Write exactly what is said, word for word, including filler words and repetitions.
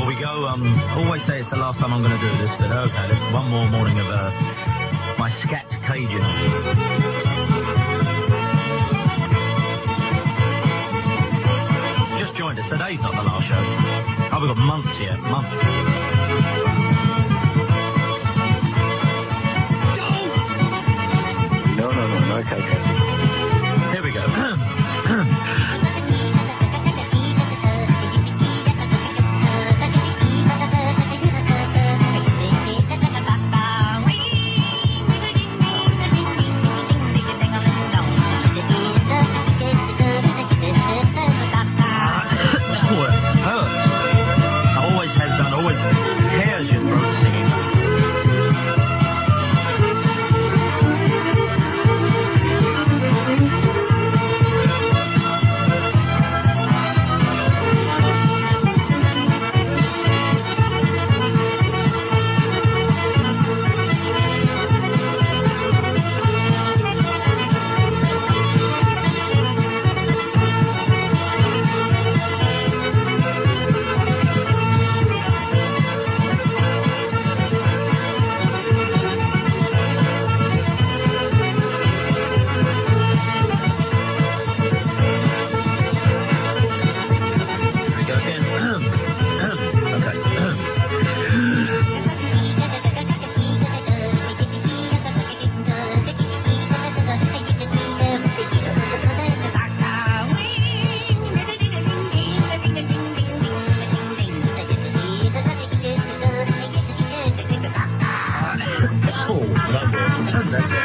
before we go, um, always say it's the last time I'm going to do this, but okay, this is one more morning of uh, my scat Cajun. Just joined us. Today's not the last show. Oh, we've got months here, months. No, no, no, no, okay, okay.